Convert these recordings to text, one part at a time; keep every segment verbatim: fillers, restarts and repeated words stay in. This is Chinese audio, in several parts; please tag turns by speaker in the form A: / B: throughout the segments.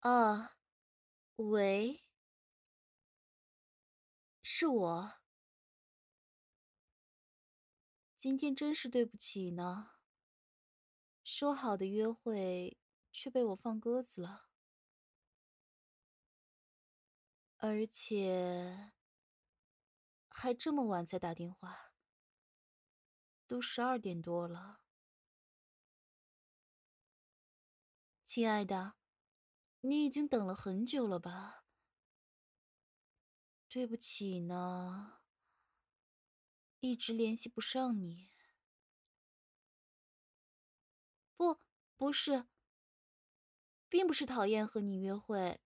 A: 啊，喂，是我。今天真是对不起呢，说好的约会却被我放鸽子了，而且还这么晚才打电话，都十二点多了。亲爱的，你已经等了很久了吧？对不起呢，一直联系不上你。不，不是，并不是讨厌和你约会，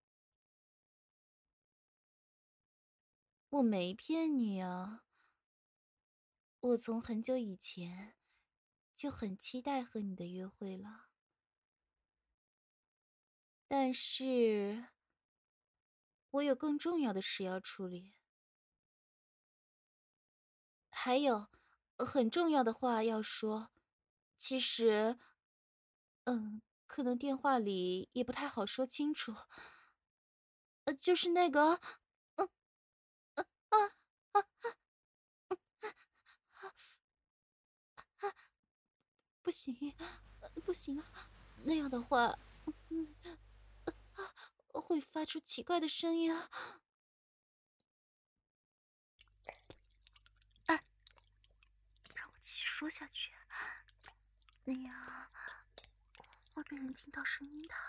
A: 我没骗你啊。我从很久以前就很期待和你的约会了，但是我有更重要的事要处理，还有呃很重要的话要说。其实，嗯，可能电话里也不太好说清楚。呃，就是那个，嗯啊啊，不行，呃不行啊，那样的话，嗯，会发出奇怪的声音啊。哎，让我继续说下去，那样会被人听到声音的。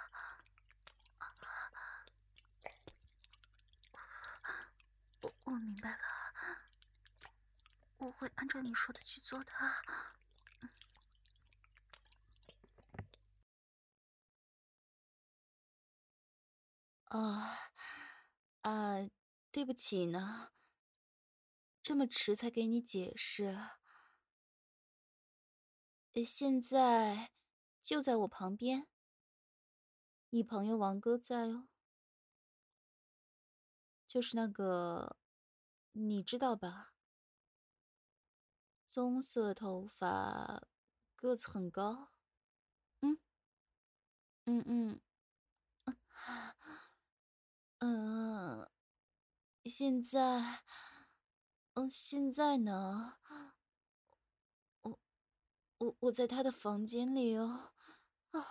A: 我我明白了，我会按照你说的去做的。啊啊，对不起呢，这么迟才给你解释。呃现在就在我旁边，你朋友王哥在哦，就是那个，你知道吧？棕色头发，个子很高。嗯嗯嗯嗯，现在，嗯，现在呢，我我我在他的房间里哦，啊，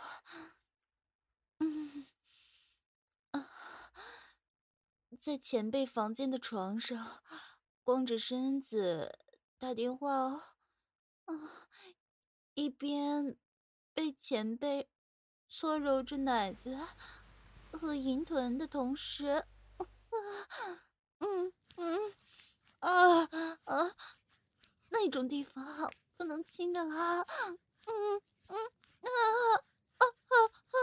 A: 嗯啊，在前辈房间的床上，光着身子打电话哦，啊，一边被前辈搓揉着奶子和银臀的同时，嗯嗯啊啊，那种地方不能亲的啊，嗯嗯啊啊啊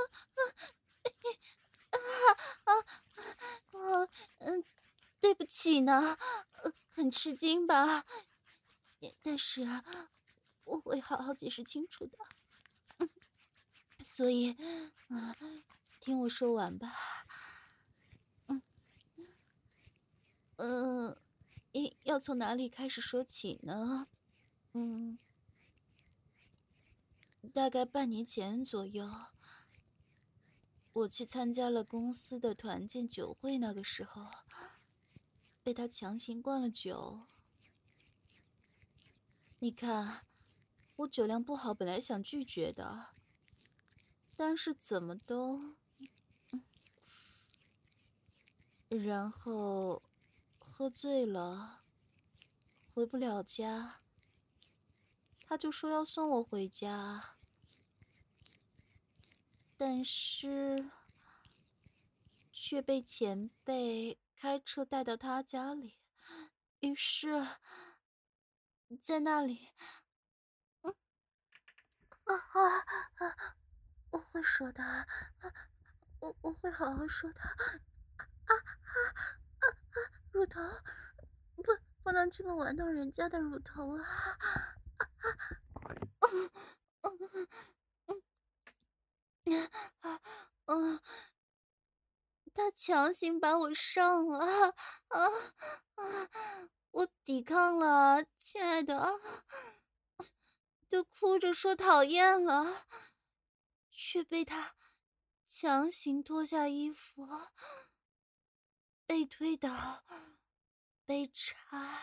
A: 啊啊啊！我嗯，对不起呢，呃很吃惊吧？但是我会好好解释清楚的。所以，嗯，听我说完吧。嗯嗯，一要从哪里开始说起呢？嗯，大概半年前左右，我去参加了公司的团建酒会，那个时候被他强行灌了酒。你看，我酒量不好，本来想拒绝的，但是怎么都……然后喝醉了，回不了家，他就说要送我回家，但是却被前辈开车带到他家里，于是，在那里，啊啊啊！我会说的，啊我我会好好说的。啊啊啊！乳头，不不能这么玩弄人家的乳头啊！嗯嗯嗯啊嗯，他强行把我上了啊啊！我抵抗了，亲爱的啊，都哭着说讨厌了，却被他强行脱下衣服，被推倒，被插，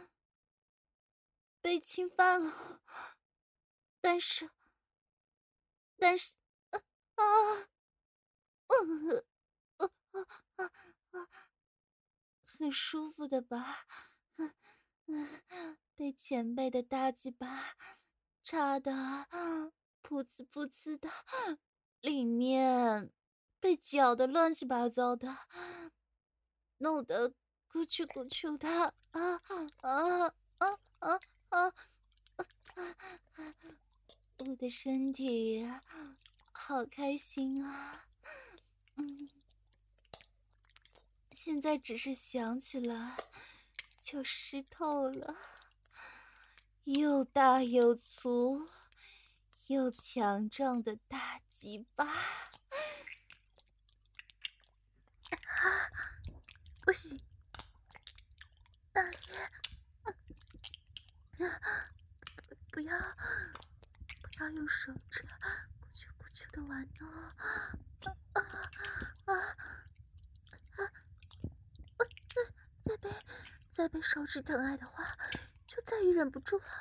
A: 被侵犯了。但是，但是，啊啊，呃呃啊啊啊，很舒服的吧？嗯嗯，被前辈的大鸡巴插的噗呲噗呲的，里面被搅得乱七八糟的，弄得咕啾咕啾的啊啊啊啊啊！我的身体好开心啊！嗯，现在只是想起来就湿透了。又大又粗又强壮的大鸡巴，不行，大力，不要不要用手指咕啾咕啾的玩弄，啊啊啊！再被再被手指疼爱的话，就再也忍不住了。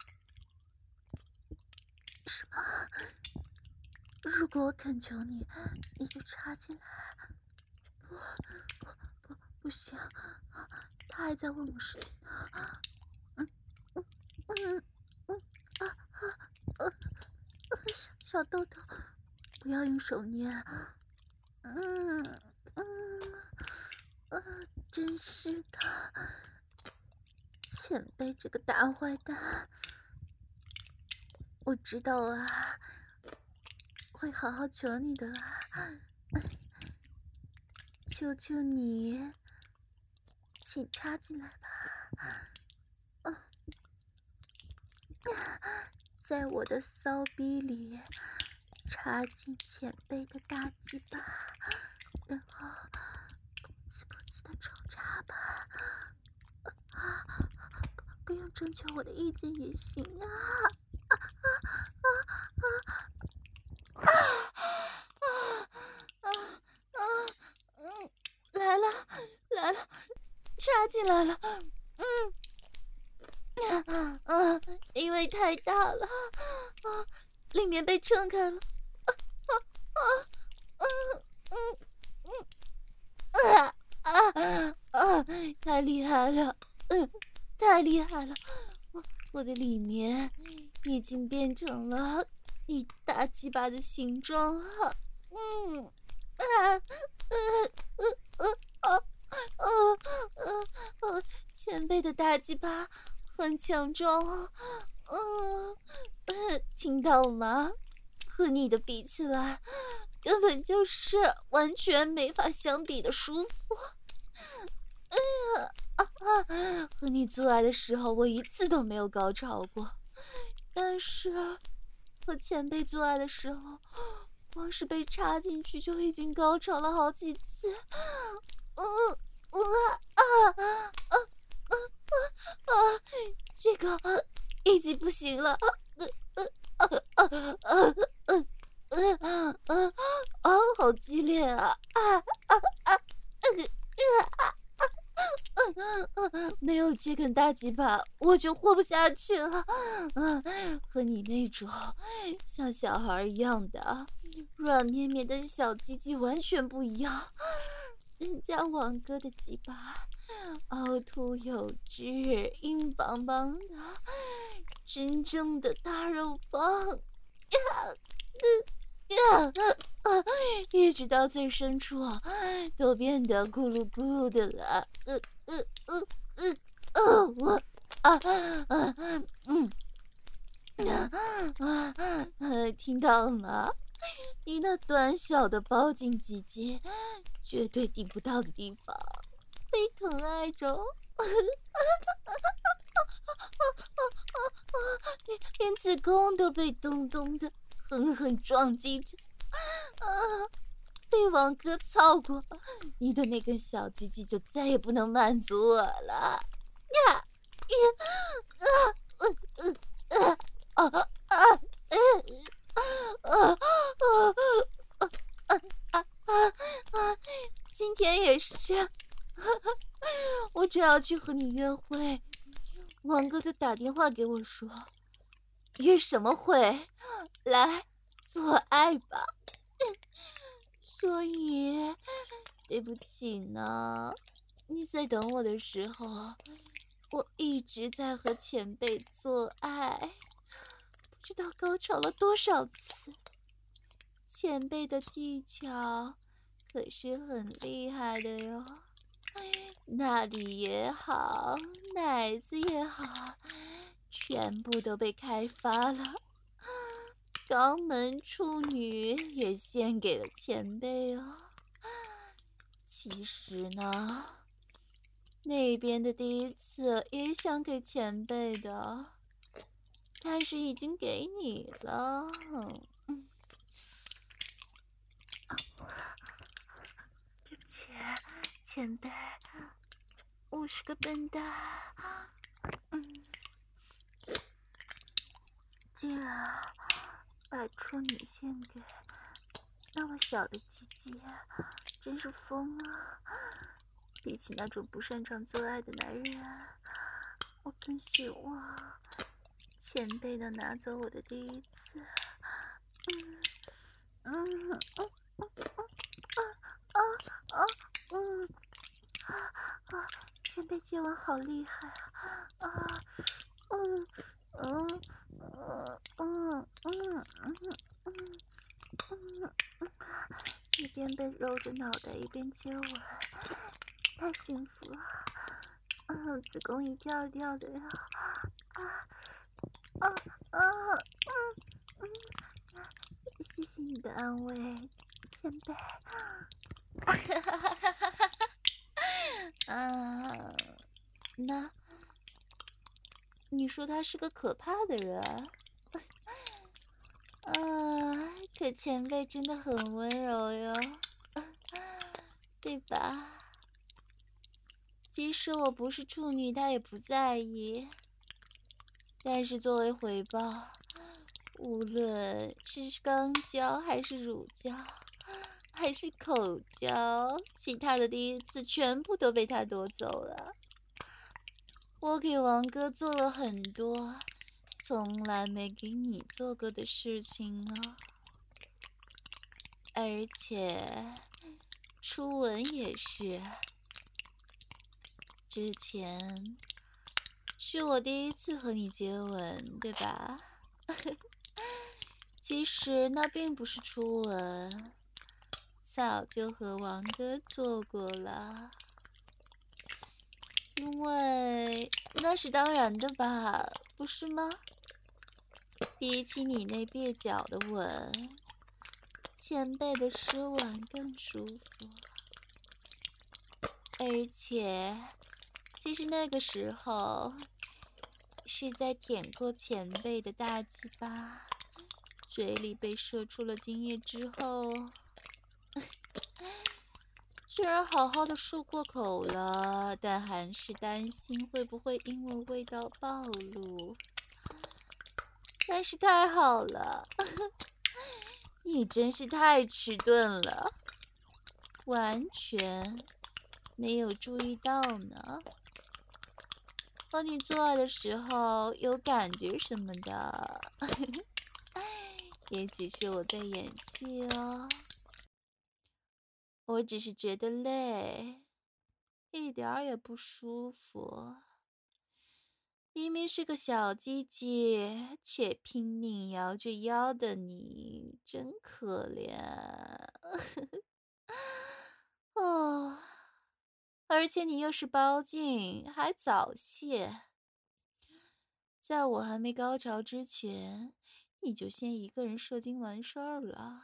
A: 什么？如果我恳求你，你就插进来。不不不，不行，他还在问我事情。嗯嗯嗯嗯啊啊呃小小豆豆，不要用手捏。嗯嗯呃，真是的，前辈这个大坏蛋，我知道啊，会好好求你的啦。求求你，请插进来吧。啊，在我的骚逼里插进前辈的大鸡巴，然后噗呲噗呲的抽插吧。啊，不用征求我的意见也行啊。啊啊啊啊啊啊啊！嗯，来了来了，插进来了。嗯。啊啊！因为太大了，啊，里面被撑开了，啊啊啊嗯嗯啊啊啊！太厉害了，嗯，太厉害了，我我的里面已经变成了你大鸡巴的形状了，嗯啊呃呃呃啊啊啊啊！前辈的大鸡巴很强壮哦，嗯呃，听到了吗？和你的比起来，根本就是完全没法相比的舒服。哎呀啊啊！和你做爱的时候，我一次都没有高潮过，但是和前辈做爱的时候，光是被插进去就已经高潮了好几次。嗯嗯啊啊啊啊啊！这个已经不行了。呃呃呃呃呃呃呃呃啊！好激烈啊！啊啊啊！呃呃啊！没有这根大鸡巴，我就活不下去了。啊，和你那种像小孩一样的软绵绵的小鸡鸡完全不一样。人家王哥的鸡巴凹凸有致，硬邦邦的，真正的大肉棒呀！呀啊！一直到最深处都变得咕噜咕噜的了。呃呃呃呃呃我啊啊嗯啊啊啊！听到了吗？你那短小的包茎鸡鸡，绝对顶不到的地方，被疼爱着。连连子宫都被咚咚的狠狠撞击着，啊！被王哥操过，你的那根小鸡鸡就再也不能满足我了。呀呀啊呃呃啊啊啊啊啊啊啊！ 天也是，我正要去和你约会，王哥就打电话给我说，约什么会？来做爱吧。所以，对不起呢，你在等我的时候，我一直在和前辈做爱，不知道高潮了多少次。前辈的技巧可是很厉害的哟，那里也好，奶子也好，全部都被开发了。肛门处女也献给了前辈哦。其实呢，那边的第一次也想给前辈的，但是已经给你了。嗯，对不起，前辈，我是个笨蛋。嗯，既然把处女献给那么小的鸡鸡，真是疯了。比起那种不擅长做爱的男人，我更希望前辈能拿走我的第一次。嗯嗯嗯嗯啊啊嗯啊！前辈接吻好厉害啊！啊嗯嗯嗯嗯嗯嗯嗯，一边被揉着脑袋，一边接吻，太幸福了。嗯，子宫一跳一跳的呀！啊啊啊嗯嗯，谢谢你的安慰，前辈。哈哈哈哈哈哈！啊，那你说他是个可怕的人？啊，可前辈真的很温柔哟，对吧？即使我不是处女，他也不在意。但是作为回报，无论是肛交还是乳交，还是口交，其他的第一次全部都被他夺走了。我给王哥做了很多从来没给你做过的事情啊，而且初吻也是。之前是我第一次和你接吻，对吧？其实那并不是初吻，早就和王哥做过了。因为那是当然的吧，不是吗？比起你那蹩脚的吻，前辈的湿吻更舒服。而且，其实那个时候是在舔过前辈的大鸡巴，嘴里被射出了精液之后，虽然好好的漱过口了，但还是担心会不会因为味道暴露。但是太好了，你真是太迟钝了，完全没有注意到呢。和你做爱的时候有感觉什么的，也只是我在演戏哦。我只是觉得累，一点儿也不舒服。明明是个小鸡鸡，却拼命摇着腰的你，真可怜。哦，而且你又是包茎，还早泄，在我还没高潮之前，你就先一个人射精完事儿了。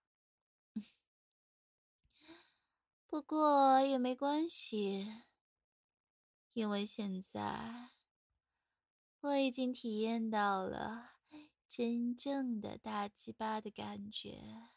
A: 不过也没关系，因为现在我已经体验到了真正的大鸡巴的感觉。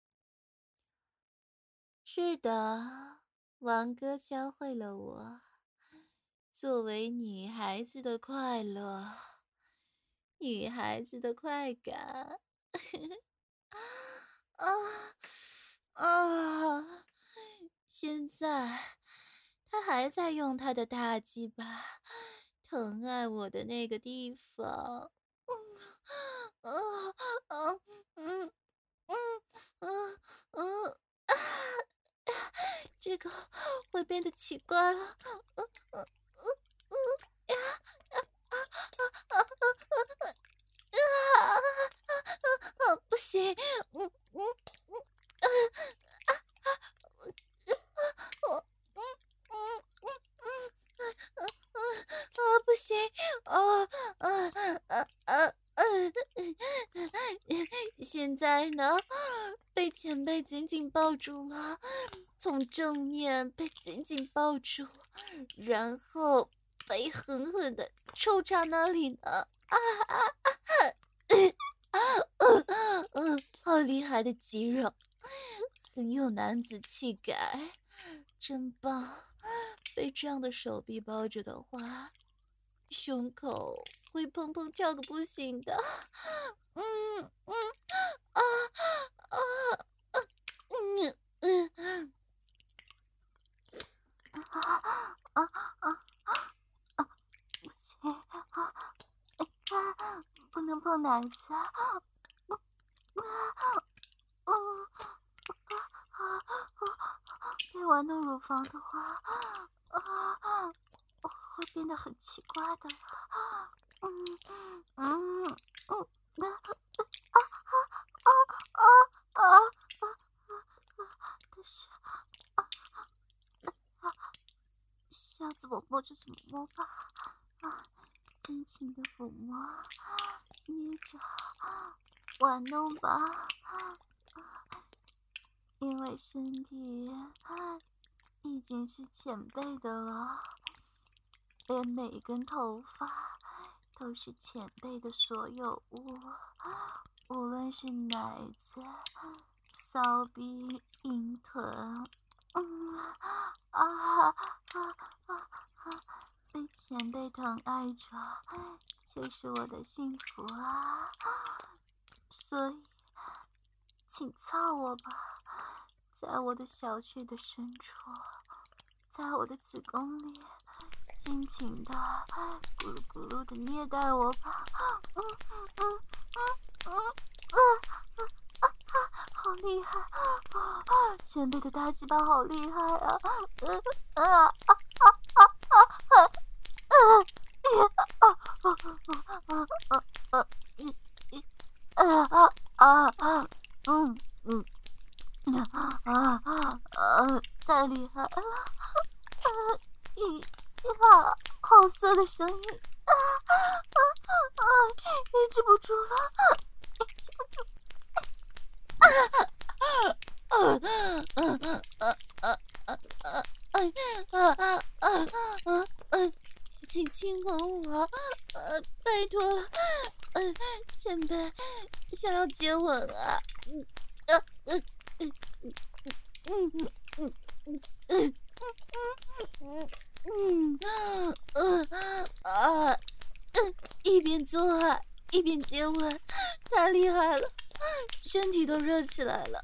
A: 是的，王哥教会了我，作为女孩子的快乐，女孩子的快感。啊啊！ 现在他还在用他的大鸡巴疼爱我的那个地方。嗯嗯嗯嗯嗯嗯啊！这个会变得奇怪了。嗯嗯嗯嗯呀啊啊啊啊啊啊！啊！不行，嗯嗯嗯啊啊啊！我嗯嗯嗯嗯嗯嗯啊！不行，哦啊啊啊啊！现在呢，被前辈紧紧抱住了，从正面被紧紧抱住，然后被狠狠的抽插那里呢。啊啊啊！嗯嗯，好厉害的肌肉，很有男子气概，真棒！被这样的手臂包着的话，胸口会砰砰跳个不行的。嗯嗯啊啊啊嗯嗯啊啊啊啊！不行啊！啊，不能碰奶子。嗯啊嗯啊啊！被玩弄乳房的话，啊，会变得很奇怪的。嗯嗯嗯嗯啊啊啊啊啊！但是啊，想怎么摸就怎么摸吧。啊，真情的抚摸，捏着，玩弄吧。因为身体已经是前辈的了，连每一根头发都是前辈的所有物，无论是奶子、骚逼、阴臀，嗯啊啊啊啊！被前辈疼爱着，就是我的幸福啊！所以，请操我吧，在我的小穴的深处，在我的子宫里，尽情的咕噜咕噜的虐待我吧。嗯嗯嗯嗯嗯啊啊！好厉害啊！前辈的大鸡巴好厉害啊！嗯啊啊啊啊啊！啊！啊！啊！啊！啊！啊！一一啊啊啊啊！嗯嗯啊啊啊！太厉害了！啊！一呀，好色的声音！啊啊啊！抑制不住了，抑制不住！啊啊啊啊啊啊啊！哎啊啊啊啊啊！请亲吻我，呃，拜托了，呃，前辈想要接吻啊！嗯，呃，呃，嗯嗯嗯嗯嗯嗯嗯嗯嗯嗯啊！嗯，一边做爱一边接吻，太厉害了，身体都热起来了。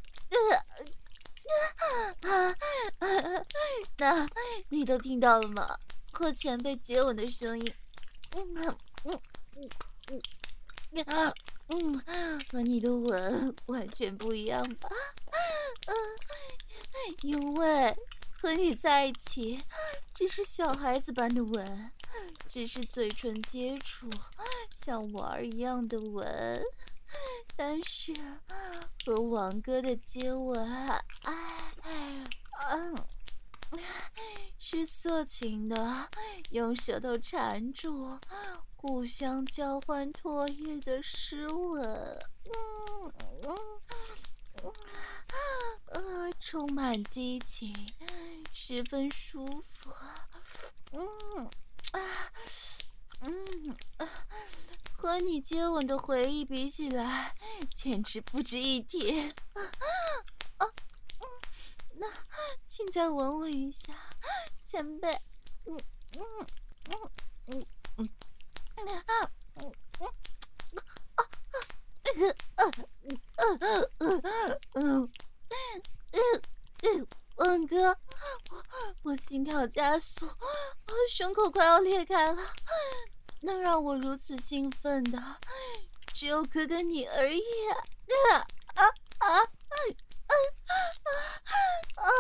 A: 啊啊啊！那你都听到了吗？和前辈接吻的声音。嗯嗯嗯嗯啊嗯，和你的吻完全不一样吧？嗯，因为和你在一起只是小孩子般的吻，只是嘴唇接触，像玩儿一样的吻。但是和王哥的接吻，哎，嗯，是色情的，用舌头缠住，互相交换唾液的湿吻。嗯嗯嗯，呃，充满激情，十分舒服。嗯啊，嗯啊，和你接吻的回忆比起来，简直不值一提。啊啊，嗯，那请再吻我一下，前辈。嗯嗯嗯嗯嗯啊嗯嗯啊啊嗯嗯嗯嗯嗯嗯，王哥。 我心跳加速，胸口快要裂开了。能让我如此兴奋的，只有哥哥你而已。啊啊啊啊啊啊！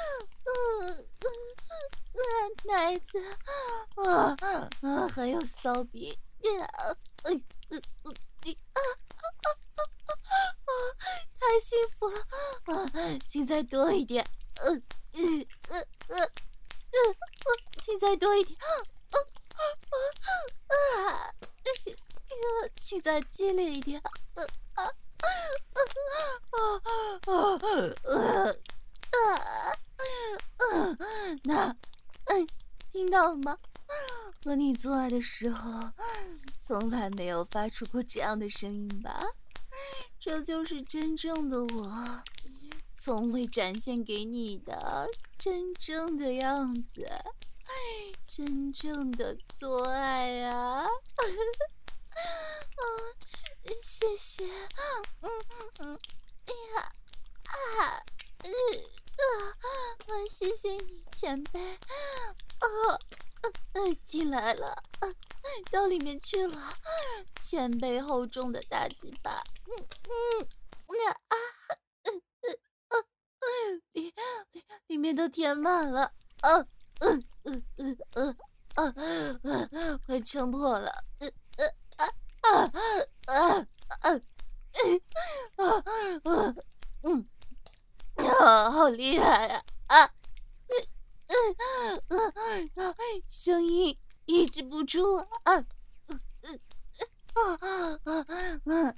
A: 奶子，啊啊，还有骚逼，啊，哎，呃，啊啊啊！太幸福了啊！请再多一点，呃呃呃呃呃，请再多一点，啊啊啊！请再激烈一点，呃啊啊啊啊啊啊！那，嗯，听到了吗？和你做爱的时候，从来没有发出过这样的声音吧？这就是真正的我，从未展现给你的真正的样子，真正的做爱啊！啊，谢谢，嗯嗯，哎呀啊，呃啊，谢谢你，前辈，啊，呃呃，进来了，呃，到里面去了，前辈厚重的大鸡巴，嗯嗯，那啊，呃呃呃，里里里面都填满了，啊，呃呃呃呃呃呃，快撑破了，呃呃啊啊啊啊！啊啊嗯啊，好厉害呀！啊，嗯嗯嗯啊，声音抑制不住啊！啊啊啊啊啊！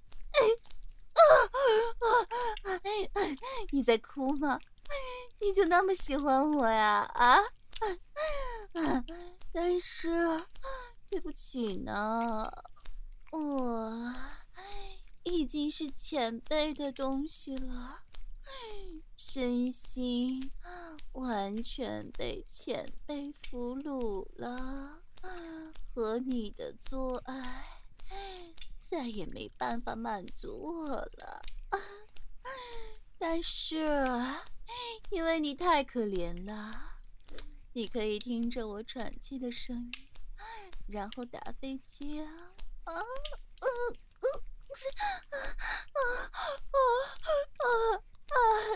A: 哎哎，你在哭吗？你就那么喜欢我呀？啊啊！但是对不起呢，我已经是前辈的东西了，身心完全被前辈俘虏了，和你的做爱再也没办法满足我了。但是因为你太可怜了，你可以听着我喘气的声音，然后打飞机啊啊呃呃啊啊啊啊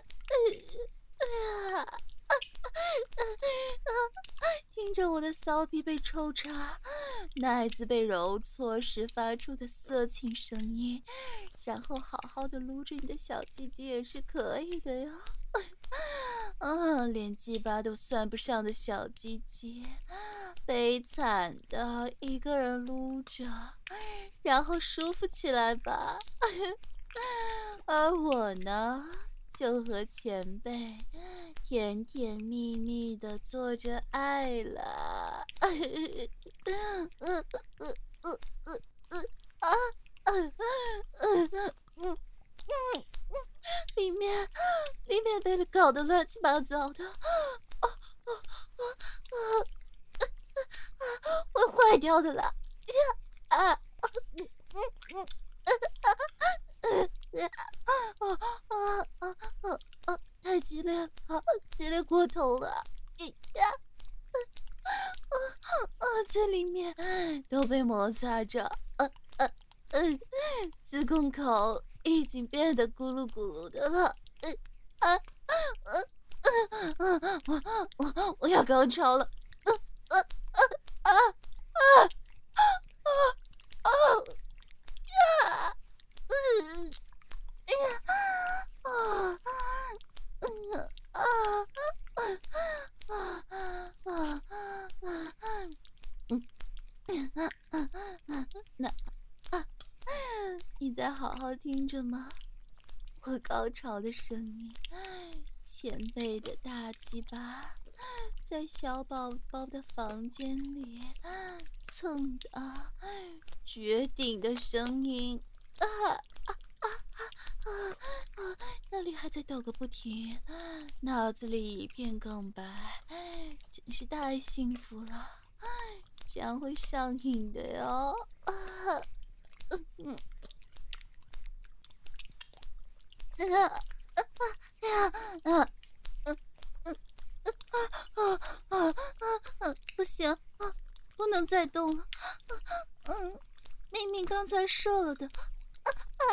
A: 呃啊听着我的骚逼被抽插，奶子被揉搓时发出的色情声音，然后好好的撸着你的小鸡鸡也是可以的呀。啊，连鸡巴都算不上的小鸡鸡，悲惨的一个人撸着，然后舒服起来吧。而我呢，就和前辈甜甜蜜蜜的做着爱了。嗯嗯嗯嗯嗯嗯啊嗯嗯嗯嗯，里面里面被搞得乱七八糟的，啊啊啊啊啊！会坏掉的了。啊啊嗯嗯嗯呃呃啊啊啊啊！太激烈了，激烈过头了！哎呀，啊啊！这里面都被摩擦着，呃呃呃，子宫口已经变得咕噜咕噜的了。呃啊呃呃呃，我我我要高潮了！呃呃呃啊啊啊啊呀！嗯，哎呀啊嗯啊啊啊啊啊！嗯啊啊啊！那啊，你在好好听着吗？我高潮的声音，前辈的大鸡巴在小宝宝的房间里蹭的绝顶的声音啊啊啊啊啊！那里还在抖个不停，脑子里一片空白，真是太幸福了，这样会上瘾的哟。啊嗯啊啊呀啊嗯嗯啊能再动了。嗯，明明刚才射了的。啊啊！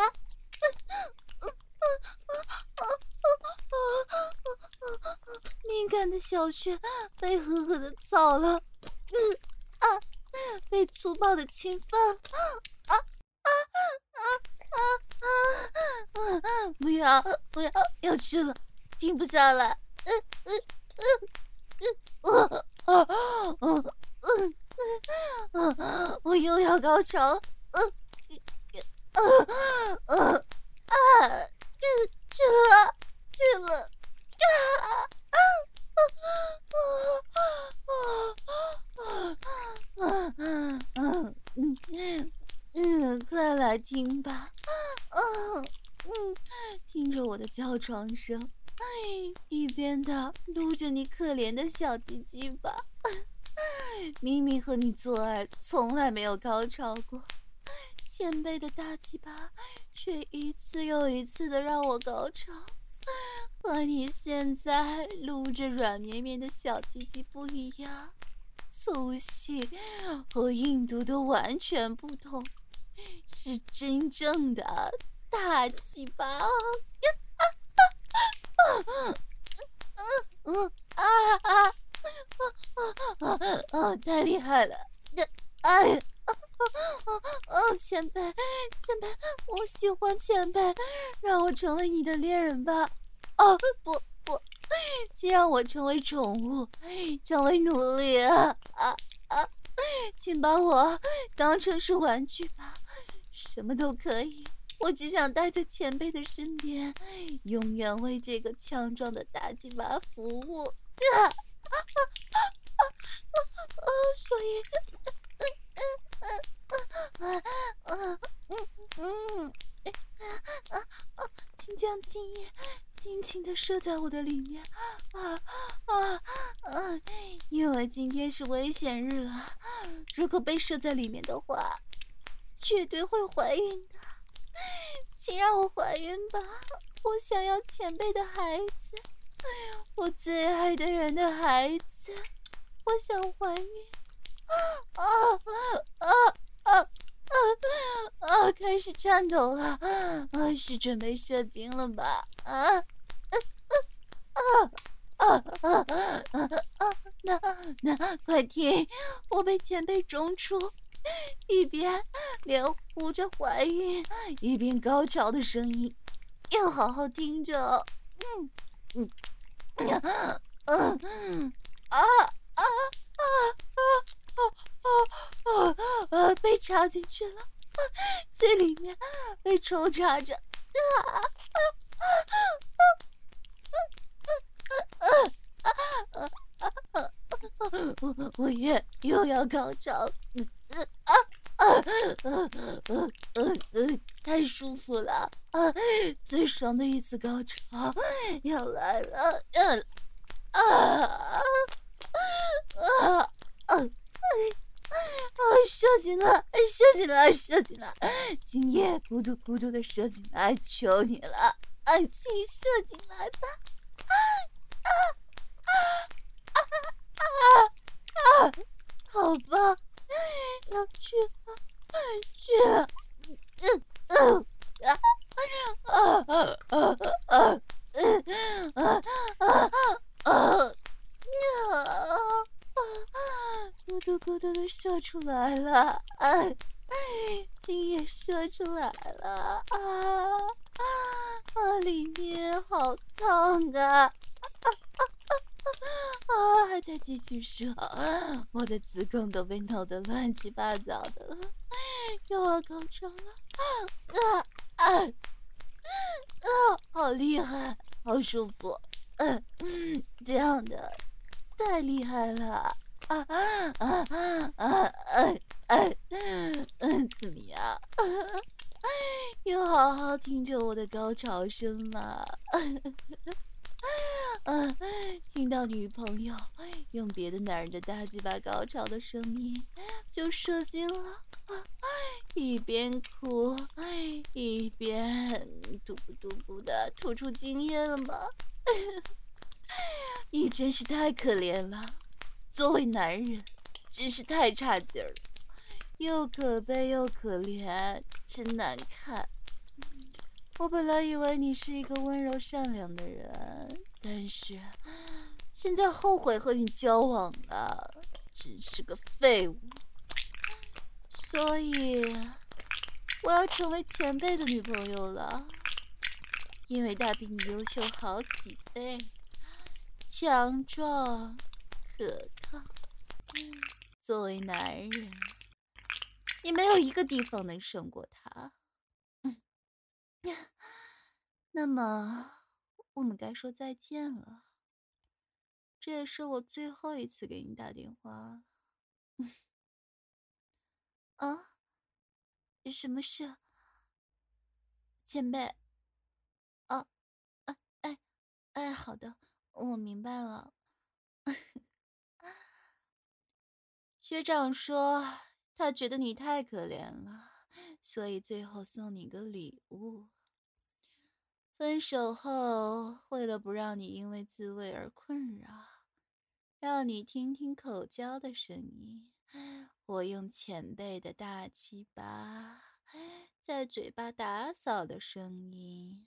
A: 敏感的小穴被狠狠的操了，嗯啊，被粗暴的侵犯，啊啊啊啊啊啊！不要不要，要去了，停不下来，嗯嗯嗯嗯啊啊嗯嗯嗯，我又要高潮了，嗯嗯嗯啊，去了去了。啊啊啊啊啊啊！嗯嗯，快来听吧，嗯嗯，听着我的叫床声，哎，一边的撸着你可怜的小鸡鸡吧。明明和你做爱从来没有高潮过，前辈的大鸡巴却一次又一次的让我高潮。和你现在撸着软绵绵的小鸡鸡不一样，粗细和硬度都完全不同，是真正的大鸡巴哦！嗯嗯啊啊啊啊啊！太厉害了！哎呀！哦，前辈，前辈，我喜欢前辈，让我成为你的恋人吧！哦，不不，请让我成为宠物，成为奴隶啊啊啊！请把我当成是玩具吧，什么都可以，我只想待在前辈的身边，永远为这个强壮的大鸡巴服务。啊啊啊啊啊！所以，嗯嗯嗯嗯嗯嗯啊啊！请将精液尽情的射在我的里面，啊啊啊！因为今天是危险日了，如果被射在里面的话，绝对会怀孕的。请让我怀孕吧，我想要前辈的孩子，我最爱的人的孩子，我想怀孕。啊啊啊啊啊！开始颤抖了，啊，是准备射精了吧？啊啊啊啊啊啊啊！那那快听，我被前辈中出，一边连呼着怀孕，一边高潮的声音，要好好听着哦。嗯嗯嗯嗯啊啊啊啊啊啊啊！被插进去了，最里面被抽插着，啊啊啊啊啊啊啊啊！我我也又要高潮，啊啊啊啊啊！太舒服了啊！最爽的一次高潮要来了，要啊啊啊！啊！射进来，射进来，射进来！今夜咕嘟咕嘟的射进来，求你了，啊，请射进来吧！啊啊啊啊啊啊！好棒，要去了，去了！嗯嗯啊啊啊啊啊嗯啊啊啊！啊！咕嘟咕嘟的射出来了，哎，精液射出来了，啊啊啊！里面好烫啊！啊啊啊！啊，还在继续射，我的子宫都被弄得乱七八糟的了，又要高潮了，啊啊啊！好厉害，好舒服，嗯，这样的太厉害了。啊啊啊啊啊啊！嗯，怎么样？有好好听着我的高潮声吗？嗯，听到女朋友用别的男人的大鸡巴高潮的声音，就射精了，一边哭一边嘟咕嘟咕的吐出精液了吗？你真是太可怜了。作为男人， 真是太差劲儿了，又可悲又可怜，真难看。我本来以为你是一个温柔善良的人，但是现在后悔和你交往了，真是个废物。所以我要成为前辈的女朋友了，因为她比你优秀好几倍，强壮可靠。作为男人，你没有一个地方能胜过她。嗯，那么我们该说再见了。这也是我最后一次给你打电话。啊？什么事？前辈？啊？啊？哎哎，好的，我明白了。学长说他觉得你太可怜了，所以最后送你个礼物。分手后，为了不让你因为自慰而困扰，让你听听口交的声音，我用前辈的大鸡巴在嘴巴打扫的声音。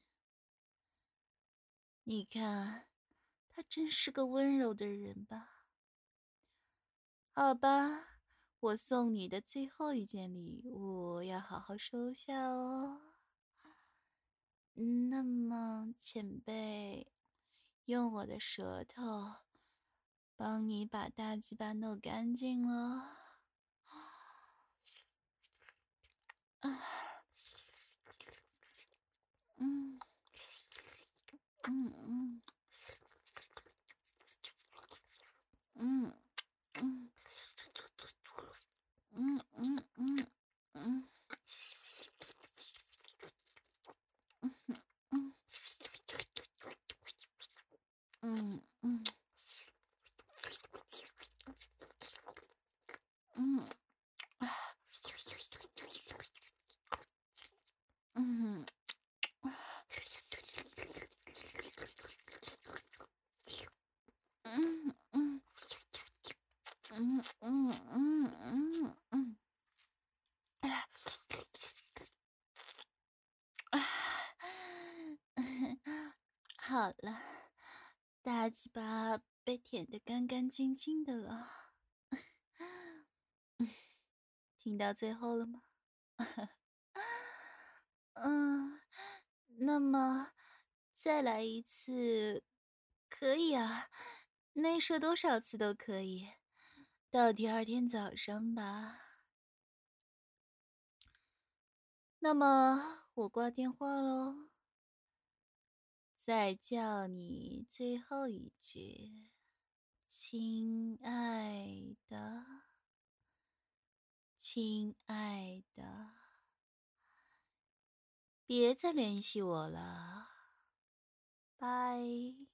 A: 你看，他真是个温柔的人吧？好吧，我送你的最后一件礼物要好好收下哦。那么，前辈，用我的舌头帮你把大鸡巴弄干净了。啊，嗯嗯嗯嗯嗯嗯嗯嗯嗯嗯嗯嗯嗯嗯。嗯嗯嗯嗯嗯嗯嗯，哎，好了，大鸡巴被舔得干干净净的了。听到最后了吗？嗯，那么再来一次，可以啊，内射多少次都可以，到第二天早上吧。那么我挂电话喽，再叫你最后一句，亲爱的，亲爱的，别再联系我了，拜。